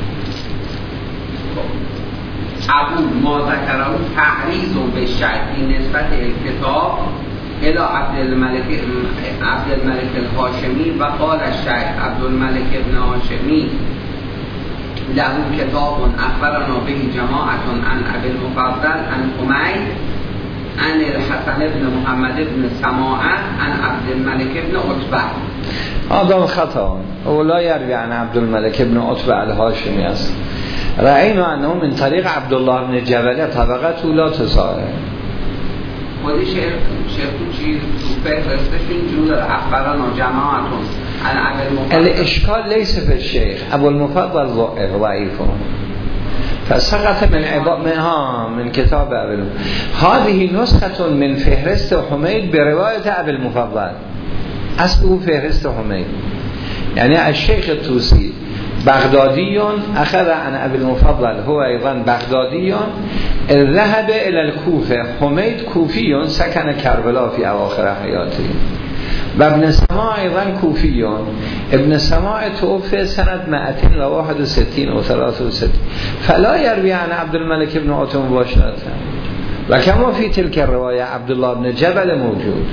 ابو ما ذکره تعریض به شرطی نسبت کتاب الى عبدالملک عبدالملک الهاشمی و قال الشیخ عبدالملک ابن هاشمی له کتاب اخبرنا به جماعت عن ابی المفضل عن حمید عن الحسن ابن محمد ابن سماعه عن عبدالملک ابن عتبه. آدم خطا اولا یروی عن عبدالملک ابن عتبه الهاشمی است رأینا انه من طریق عبدالله بن جبله طبقت اولا تصاعد خودی شیخ شیخ تو چیز تو فهرستش اینجور داره اخبرنا جماعتون عن ابی المفضل الاشکال لیس فی الشیخ ابو المفضل ضعیف فسقط من عباد منها من کتاب ابی المفضل هذه نسخه من فهرست حمید برواية ابی المفضل اصل او فهرست حمید یعنی الشیخ توسی بغدادیون اخذ عن ابی المفضل هو ایضا بغدادیون ذهب الى الكوفه حمید کوفیون سکن کربلا فی اواخر حیاته و ابن سماع ایضا کوفیون ابن سماع توفی سنت مئتین و واحد و ستین و ثلاث و ستین فلا یروی عن عبدالملک ابن عتبه مباشرة و کما فی تلک روایه عبدالله ابن جبل موجود.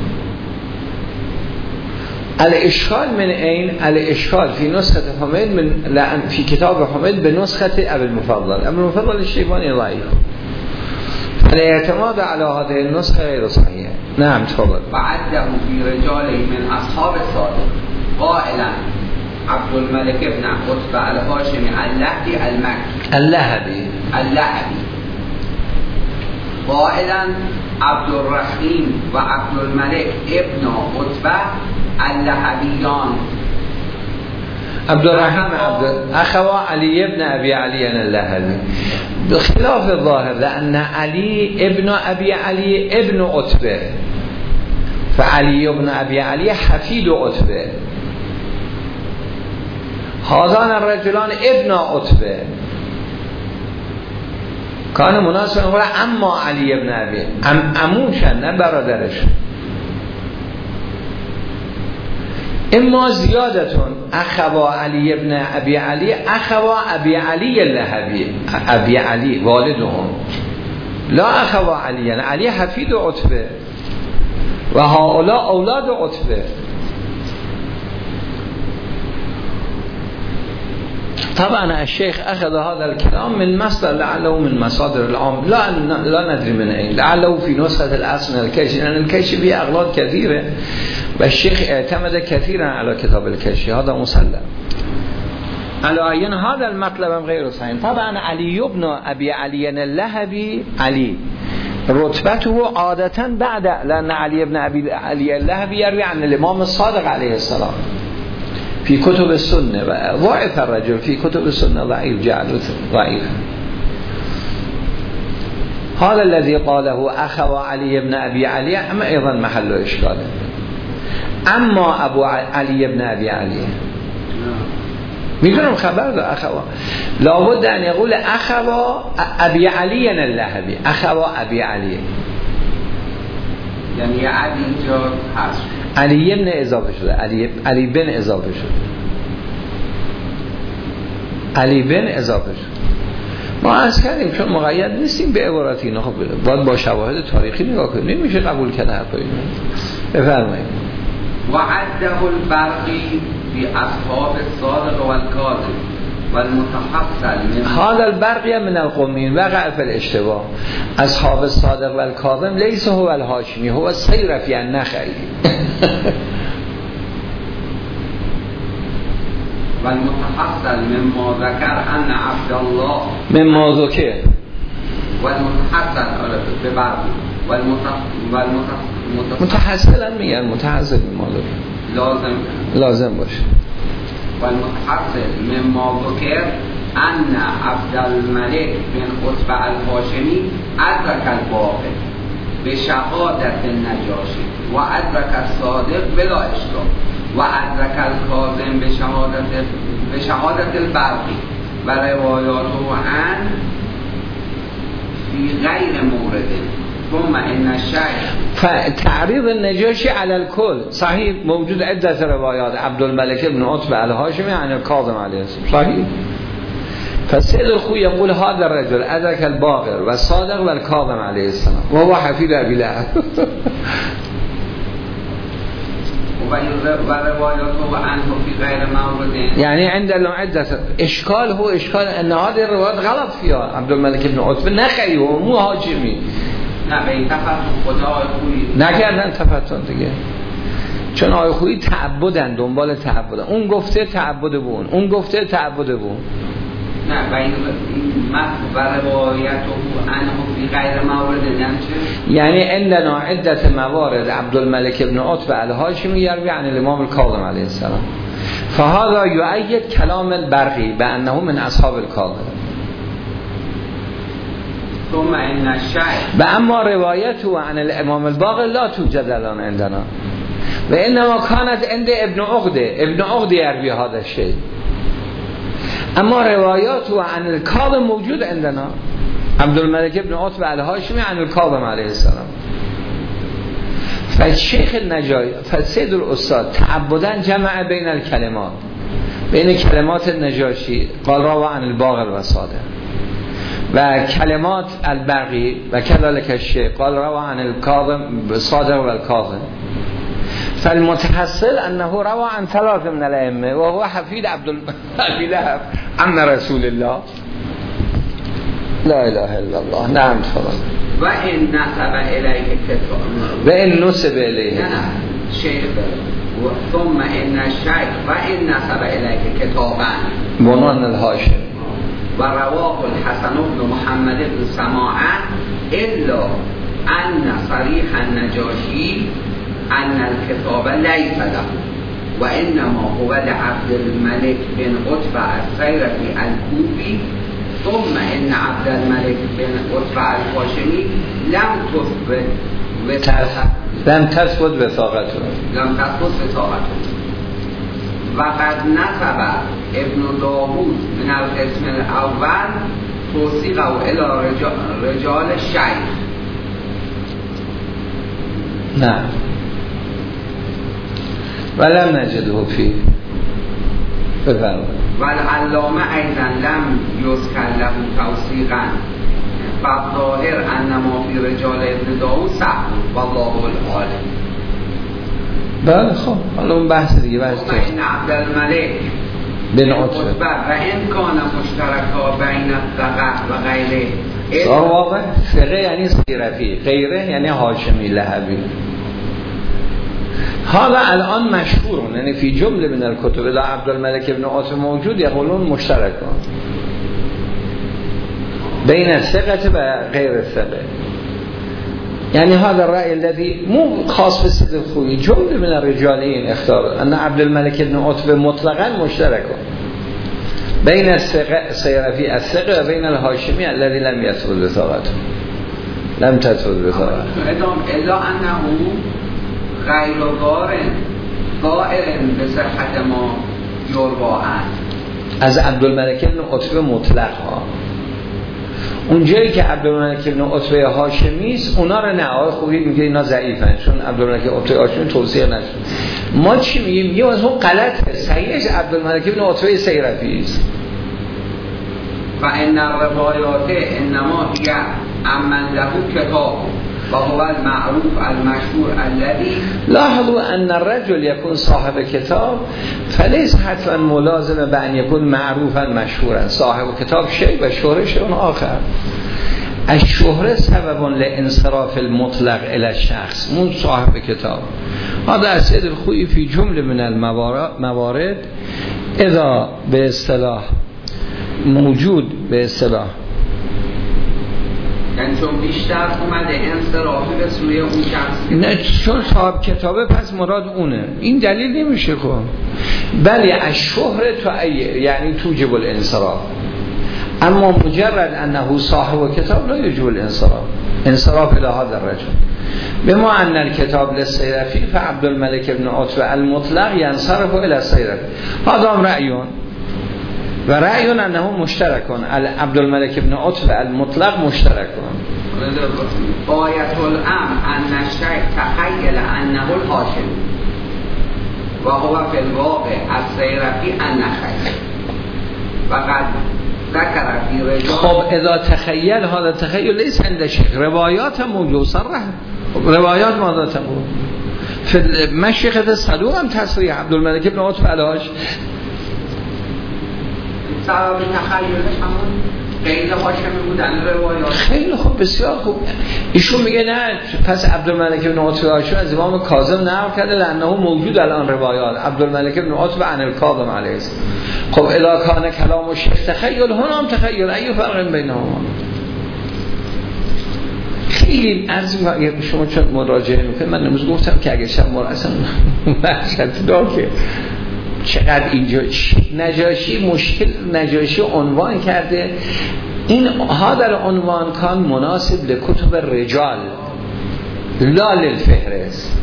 الاشکال من این الاشکال فی نسخه حمید من لعن فی کتاب حمید به نسخه ابی المفضل ابی المفضل الشیبانی ضعیف الاعتماد على هذه النسخه غیر صحیح. نعم تفضل. بعده فی رجال من اصحاب الصادق قائلا عبدالملک ابن عتبه الهاشمی اللهبی المکی اللهبی اللهبی قائلا عبدالرحیم و عبدالملک ابن عتبه اللهبیان عبدالرحیم عبد اخوا علی ابن ابی علی اللهبی بخلاف الظاهر لأن علی ابن ابی علی ابن عتبه فعلی ابن ابی علی حفید عتبه هذان الرجلان ابن عتبه کان مناسب نقول اما علی ابن ابی ام عموشن نه برادرش اما زیادتون اخوا علی ابن ابی علی اخوا ابی علی اللهبی ابی علی والدهم لا اخوا علی، یعنی علی حفید عتبه و هؤلاء اولاد عتبه. طبعا الشيخ أخذ هذا الكلام من مصدر لعله من مصادر العام، لا لا ندري من أين، لعله في نسخة الأصل من الكشي، لأن الكشي فيه أغلاط كثيرة والشيخ اعتمد كثيرا على كتاب الكشي، هذا مسلم. على عين هذا المطلب غير صحيح. طبعا علي بن أبي علي اللهبي علي رتبته عادة بعد، لأن علي بن أبي علي اللهبي يروي عن الإمام الصادق عليه السلام في كتب السنة، ضعف الرجل في كتب السنة، ضعيف، جعله ضعيف. هذا الذي قاله أخو علي بن أبي علي أما أيضا محل إشكال. أما أبو علي بن أبي علي میدونم خبر ده اخوا، لابد ان يقول اخوا ابي علي اللهبي، اخوا ابي علي، یعنی علی اینجا هست، علی ابن اضافه شده، علی علی بن اضافه شده، علی بن اضافه شده. ما عرض کردیم چون مقید نیستیم به عبارت اینا، خب باید با شواهد تاریخی نگاه کنیم، نمیشه قبول کرد حرفای اینا. بفرمایید. وعده البرقی في أصحاب الصادق والكاظم والمتحصل من هذا البرقي من القومين وقع في الاشتباه. أصحاب الصادق والكاظم ليس هو الهاشمي، هو السيرفي النخعي. والمتحصل مما ذكر أن عبد الله مما ذكر والمتحصل ببعض متحصلا میگن، متحصل مما ذكر لازم لازم باشه. والمتحصل مما ذكر أن عبد الملك بن عتبة الهاشمي أدرك الباقر بشهادة النجاشي وأدرك الصادق بلا إشكال وأدرك الكاظم بشهادة بشهادة البرقي ورواياته عن في غير مورد. ثم ان الشيخ فتعريض النجاشي على الكل صحيح، موجود عدة روايات عبد الملك بن عتبة الهاشمي عن الكاظم عليه السلام صحيح. فالسيد الخوي يقول هذا الرجل أدرك الباقر والصادق والكاظم عليه السلام وهو حفيد أبي لهب. ورواياته عنه في غير مورد، يعني عندنا عدة إشكال. هو إشكال أن هذه الروايات غلط فيها. عبد الملك بن عتبة نخعی و مو هاشمی، نه به این تفتن خدا آی خویی نکردن تفتن دیگه، چون آی خویی تعبدن، دنبال تعبدن. اون گفته تعبد بون، اون گفته تعبد بون. نه و این متن و روایته عنه فی غیر مورد نمچه، یعنی عندنا عدت موارد عبد الملك بن عتبة الهاشمی یروی عن الامام الكاظم علیه السلام، فهذا یؤید کلام البرقی بانه من اصحاب الكاظم. ثم ان الشيخ و اما روایته عن الامام الباقر لا توجد الان عندنا و انما كانت عند ابن عقده، ابن عقده يروي هذا الشيء. اما روایاته عن الكاظم موجود عندنا، عبد الملك بن عتبة الهاشمي عن الكاظم عليه السلام. فالشيخ النجاشي فالسيد الاستاذ تعبداً جمع بين الكلمات، بين كلمات النجاشي قال روى عن الباقر والصادق و کلمات البرقی و كذلك الشيخ قال روى عن الكاظم الصادق والكاظم. فالمتحصل انه روى عن ثلاث من الائمه وهو حفيد عبد ابي لهب عم رسول الله. لا اله الا الله. نعم تفضل. و ان نسب الیه کتاب و ان نسب الیه نه شیخ ثم ان الشيخ و ان نسب الیه کتابا بنان الهاشم و رواه الحسن بن محمد بن سماعه الا ان صریح النجاشی ان الكتاب ليس له وانما هو لعبد الملك بن عتبة السيرفي الكوفي. ثم ان عبد الملك بن عتبة الهاشمي لم تثبت وثاقته لم تثبت وثاقته لم تثبت وثاقته وقد نسب ابن داوود من القسم الاول توثيقه الى رجال, رجال الشيخ. نعم ولم نجده فيه. بفرمایید. والعلامه ایضا لم یذکر له توثیقا فالظاهر انما فی رجال ابن داود سهل والله العالم. بله خب حالا اون بحث دیگه بحث و این عبدالملک بن عتبه و امکان مشترکا بین الثقه و غیره. واقع ثقه یعنی سیرفی، غیره یعنی هاشمی لهبی. حالا الان مشهورون یعنی فی جمله من الکتب لا عبدالملک ابن عتبه موجود یقولون مشترکان بین الثقه و غیر الثقه. یعنی هذا الرأي الذي مو خاص بالسيد الخوي جمله من الرجالين اختار ان عبدالملک ابن عتبه مطلقا مشترکان بین السیرفی الثقه و بین الهاشمی الذي لم يثبت بثقته لم تثبت بثقته الا انه غیر قارن قائرن به صحت ما جرباعن از عبدالملک ابن عتبه مطلق ها. اون جایی که عبدالملک ابن عتبه هاشمی است اونا رو نه آقای خوبی میگه اینا ضعیفن چون عبدالملک عتبه هاشمی توصیه نشد. ما چی میگیم؟ میگیم از اون غلطه، صحیحش عبدالملک ابن عتبه سیرفی است. و ان الروایات انما هی عمن له کتاب و هو المعروف المشهور الذي لاحظوا ان الرجل يكون صاحب كتاب فليس حتما ملازم بان يكون معروفا مشهورا. صاحب کتاب شيء و شهره شيء آخر. الشهره سبب لانصراف المطلق الى الشخص مو صاحب کتاب. هذا السيد الخوئي في جمله من الموارد اذا به اصطلاح موجود به اصطلاح یعنی چون بیشتر اومده انصرافی به سوی اون شخص نه چون صاحب کتابه پس مراد اونه این دلیل نمیشه که بلی از شهره تو یعنی توجب الانصراف اما مجرد انه صاحب کتاب لا یوجب الانصراف انصراف الى هذا الرجل بما ان الكتاب للسيرفي فعبدالملك ابن عتبه المطلق ينصرف الى السيرفي هذا هم رأيون و رأیون انه مشترکون عبدالملک ابن عتبه المطلق مشترکون. بایت الامر ان الشیخ تخیل انه الهاشم و هو فی الواقع السیرفی النخعی و قد ذکر فی رجال. خب اذا تخیل هذا تخیل لیس عند الشیخ روایات موجود صرح روایات ماذا تقول فی مشیخة صدوق هم تصریح عبدالملک ابن عتبه الهاشم سبب تخیلش همون غیر هاشمی بودن روایات. خیلی خوب بسیار خوب. ایشون میگه نه پس عبدالملک ابن عتبه هاشمی از امام کاظم نقل کرده لانه موجود الان روایات عبدالملک ابن عتبه عن الکاظم علیه السلام. خب اذا کان کلام الشیخ تخیل هنا هم تخیل ای فرق بینهما. خیلی عرض می‌کنم شما چون مراجعه میکنید من امروز گفتم که اگه شب مراسم وحشت داره چقدر اینجا نجاشی مشکل نجاشی عنوان کرده این ها در عنوان کان مناسب لکتب رجال لا للفهرست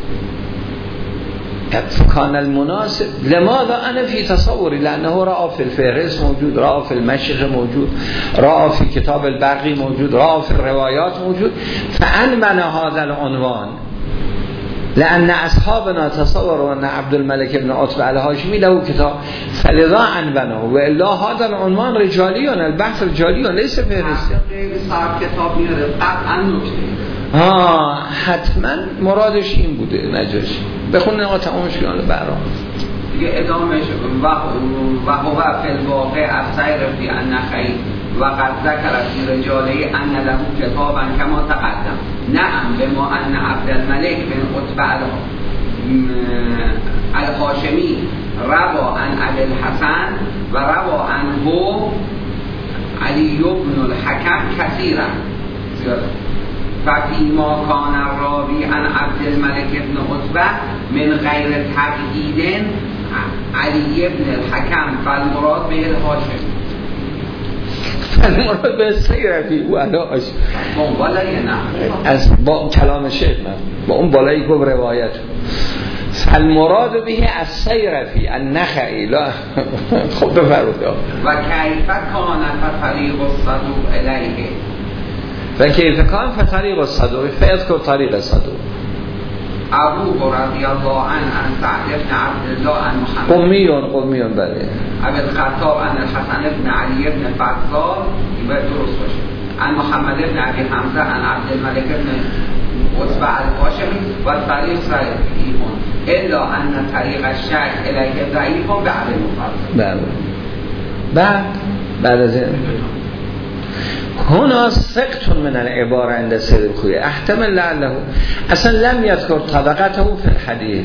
کان المناسب لماذا انا في تصوري لانه رأى في الفهرست موجود رأى في المشيخ موجود رأى في كتاب البرقي موجود رأى في الروايات موجود فأنبنى هذا العنوان لأن أصحابنا تصوروا أن عبدالملك ابن عتبة الهاشمي له كتاب فلذا عنوانه وإلا هذا العنوان رجالي البحث رجالي ليس فهرستي. صاحب کتاب میاره قطعا نکته ها حتما مرادش این بوده نجاشی بخونید آقا تمامش کنه برام دیگه ادامهش و و هو فی الواقع السیرفی النخعی و قد ذکر فی رجاله ان له کتابا کما تقدم نعم بما ان عبدالملک بن عتبه الهاشمی روا عن ابی الحسن و روا عنه علی بن الحکم کثیرا ففیما کان الراوی عن عبدالملک بن عتبه من غیر تقیید علی بن الحکم فالمراد به الهاشمی المراد به سیرفی و علاش با اون بالایی نه از با کلام شیخ نه با اون بالایی گفت روایت المراد به از سیرفی النخعی لا خب بفرمایید و کیف کان فطریق الصدوق الیه و کیف کان فطریق الصدوق فاذکر طریق الصدوق ابو رضی الله عنه عن سعد بن عبد الله عن محمد قمیون قمیون بله ابو الخطاب عن الحسن بن علی بن فضال باید درست باشه عن محمد بن ابي حمزه عن عبد الملك بن عتبه الهاشمی و طریق صحیح الا ان طریق الشیخ الیه ضعیف بعد المفرد. بله. بعد بعد از این هنا سقط من العباره عند سید الخوئی احتمل لعله اصلا لم یذکر طبقته فی الحدیث،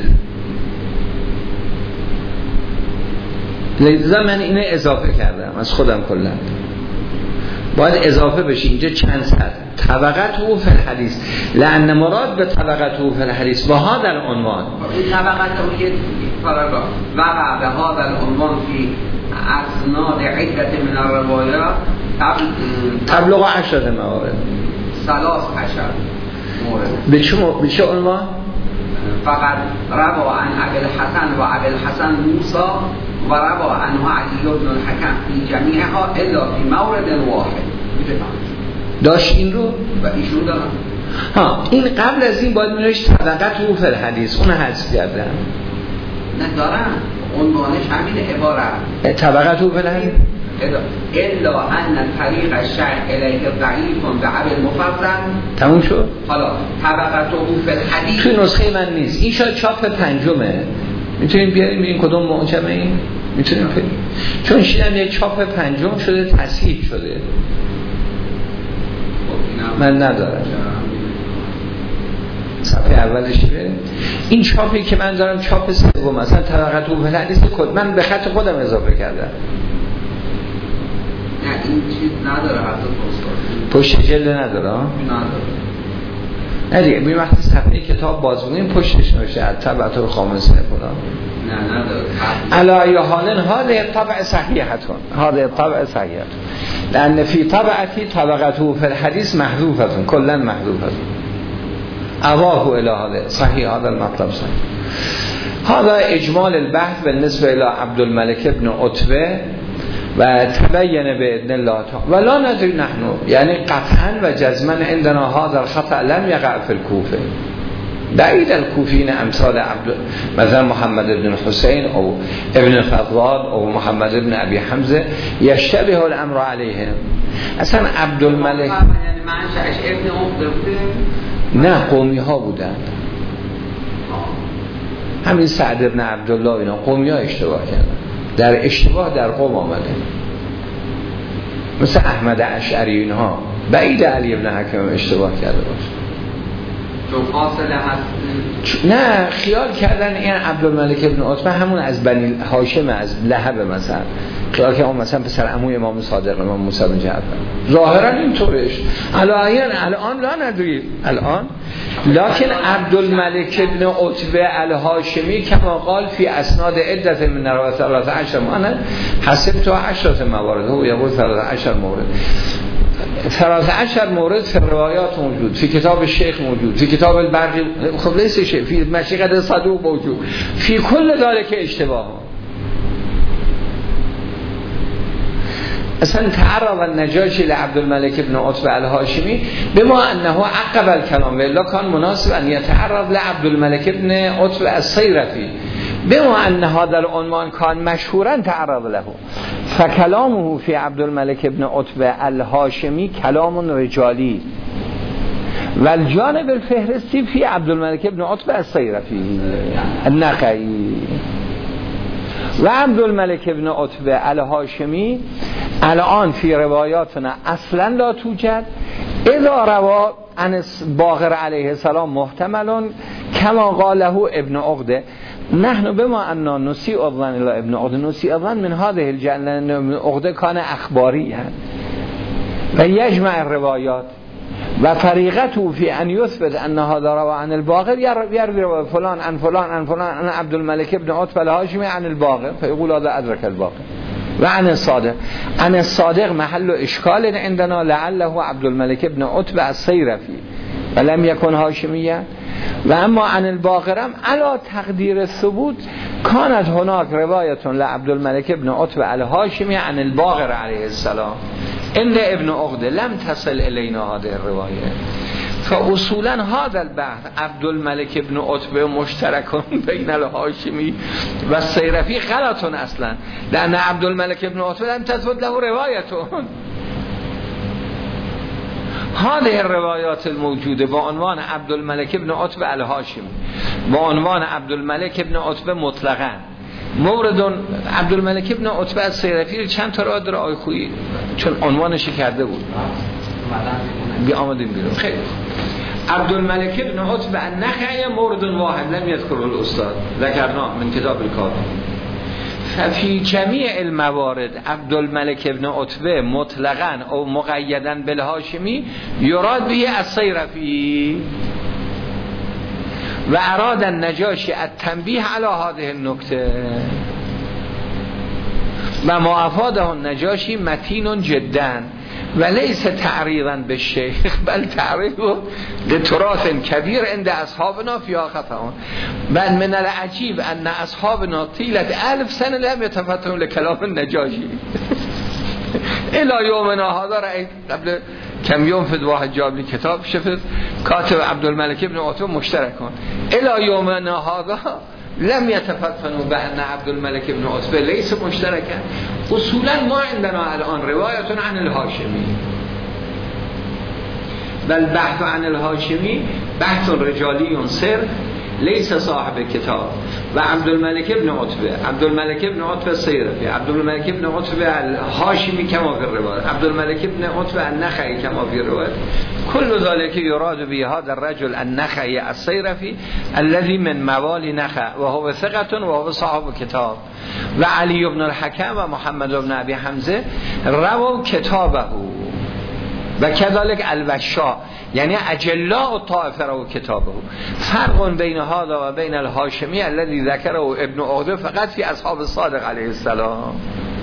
لذا من اینو اضافه کردم از خودم کلا باید اضافه بشه اینجا چند سطر طبقته فی الحدیث لان مراد به طبقته فی الحدیث با هذا العنوان این طبقته یک پاراگراف وقع به هذا العنوان فی اسناد عدت من الروایات تبلغ عشرة موارد ثلاث عشر مورد. به چه به چه عنوان؟ فقط روا عن ابي الحسن و ابي الحسن موسى و روا عنه علی بن الحکم فی جمیعها الا فی مورد واحد. داشت این رو و ایشون دارن. ها این قبل از این باید می‌نوشت طبقت او فی الحدیث، اون حذف کردن. نه دارن عنوانش همین عبارت طبقت او فی الحدیث الا ان طریق الشیخ الیه ضعیف بعد المفرد. تموم شد. حالا طبقته فی الحدیث توی نسخه من نیست، این شاید چاپ پنجمه، میتونیم بیاریم این کدوم معجمه این میتونیم بریم، چون شیدم یک چاپ پنجم شده تصحیح شده من ندارم صفحه اولش بریم. این چاپی که من دارم چاپ سوم مثلا طبقت او فی الحدیث کد من به خط خودم اضافه کردم. نه این چیز نداره حتی پشت جلد نداره نداره نه دیگه ببین وقتی صفحه کتاب باز بودیم پشتش نوشته طبعه الخامسه فلان نه نداره علای حالن هذه طبع صحیحتون هذه طبع صحیحتون لان فی طبعتی طبقته فی الحدیث محذوفتون کلا محذوفتون اواه الی هذا صحیح هذا المطلب صحیح. هذا اجمال البحث بالنسبه الى عبد الملك ابن عتبه و تبین باذن الله تعالی ولا ندری نحن یعنی قطعا و جزما عندنا هذا الخطأ لم يقع في الكوفه بعید الکوفین امثال عبد مثلا محمد بن حسین او ابن فضال او محمد بن ابی حمزه یشتبه الامر علیهم. اصلا عبد الملک یعنی منشأش ابن عقده بوده؟ نه قومی ها بودن، همین سعد بن عبدالله اینا قومی ها اشتباه کردن، در اشتباه در قوم آمده مثل احمد اشعری اینها بعید علی بن حکم اشتباه کرده باشه چون فاصله هست. نه خیال کردن این عبدالملک ابن عتبه همون از بنی هاشم از لهب مثلا خیال که اون مثلا پسر عموی امام صادق امام موسی بن جعفر ظاهرا اینطورش الان الان لا نداری الان لکن عبدالملک ابن عتبه الهاشمی کما قال فی اسناد عدت من روایات ثلاث عشر انا حسبت عشرة موارد هو یقول ثلاث عشر مورد ثلاث عشر مورد فی روایات موجود فی کتاب شیخ موجود فی کتاب البرقی خب لیس شیخ فی مشیقت صدوق موجود فی کل ذالک اشتباه. اصلا تعرض النجاشی لعبدالملک ابن عتبه الهاشمی بما انه عقب الكلام والا كان مناسب ان يتعرض لعبدالملک ابن عتبه الصیرفی بما ان هذا العنوان كان مشهورا تعرض له فكلامه في عبدالملک ابن عتبه الهاشمی كلام رجالی والجانب الفهرستی في عبدالملک ابن عتبه الصیرفی النقعی و عبدالملک ابن عتبه الهاشمی الان فی روایاتنا اصلا لا توجد اذا روا عن باقر علیه السلام محتملون کما قاله ابن عقده نحن بما اننا نسیء الظن الى ابن عقده نسیء الظن من هذه الجنه ابن عقده کان اخباری هست و یجمع الروایات و طریقته فی ان یثبت ان هذا روا عن الباقر یروی فلان عن فلان عن فلان عن عبدالملک ابن عتبه الهاشمی عن الباقر فیقول هذا ادرک الباقر و عن الصادق عن الصادق محل اشکال عندنا لعله عبدالملک ابن عتبه الصیرفی ولم یکن هاشمیه و اما عن الباقرم علا تقدیر ثبوت کانت هناک روایتون لعبدالملک ابن عتبه الهاشمی عن الباقر علیه السلام اند ابن عقده لم تصل الینا هذه الروایه فاصولا هذا البحث عبدالملک ابن عتبه مشترکون بین الهاشمی و الصیرفی غلطون اصلا لان عبدالملک ابن عتبه لم تثبت له روایتون هذه الروایات الموجوده با عنوان عبدالملک ابن عتبه الهاشمی، با عنوان عبدالملک ابن عتبه مطلقاً، مورد عبدالملک ابن عتبه از سیرفی چند تا را داره آی خویی چون عنوانش کرده بود بی آمدیم بیرون. خیلی عبدالملک ابن عتبه النخعی مورد واحد لم یذکر الاستاد ذکرنا من کتاب الکافی. ففی جمیع الموارد عبدالملک ابن عتبه مطلقاً او مقیداً بالهاشمی یراد به السیرفی و اراد النجاشی التنبیه علی هذه النکته و ما افاده النجاشی متین جدا و لیس تعریضا بالشیخ بل تعریض لتراث کبیر عند اصحابنا فی خفاون. بل من العجیب ان اصحابنا طیلت الف سنه لم يتفتنوا لكلام النجاشی الى یومنا هذا رأيت قبل كم يوم في واحد جاب لي كتاب شفت كاتب عبدالملک ابن عتبه مشتركون الى يومنا هذا لم يتفتنوا بأن عبدالملک ابن عتبه ليس مشتركا. اصولا ما عندنا الان روایت عن الهاشمی بل بحث عن الهاشمی بحث رجالی صرف لیس صاحب کتاب و عبدالملک ابن عتبه عبدالملک ابن عتبه السیرفی عبدالملک ابن عتبه الهاشمی کما فی الروایت عبدالملک ابن عتبه النخعی کما فی الروایت كل ذلك يراد به هذا الرجل النخعي السيرفي الذي من موالي نخع وهو ثقة وهو صاحب كتاب وعلي بن الحكم ومحمد بن أبي حمزة رووا كتابه وكذلك الوشاء يعني أجلاء الطائفة رووا كتابه. فرق بين هذا وبين الهاشمي الذي ذكره ابن عقده فقط في أصحاب الصادق عليه السلام.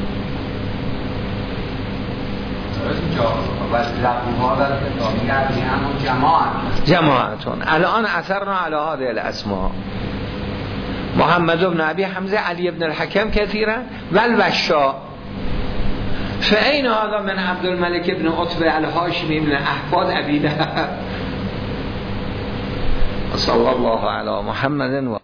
جماعتون الان اثرنا على هذه الاسماء محمد بن ابي حمزه علي بن الحكم كثيرا والوشاء. فأين هذا من عبدالملک ابن عتبه الهاشمی من احفاد ابي لهب. صلى الله على محمد و